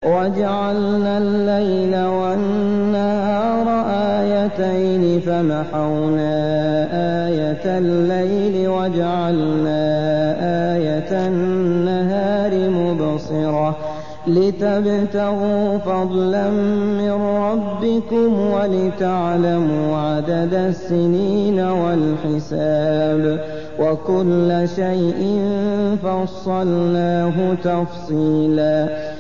وَجَعَلْنَا اللَّيْلَ وَالنَّهَارَ آيَتَيْنِ فَمَحَوْنَا آيَةَ اللَّيْلِ وَجَعَلْنَا آيَةَ النَّهَارِ مُبْصِرَةً لِتَبْتَغُوا فَضْلًا مِّن رَّبِّكُمْ وَلِتَعْلَمُوا عَدَدَ السِّنِينَ وَالْحِسَابَ وَكُلَّ شَيْءٍ فَصَّلْنَاهُ تَفْصِيلًا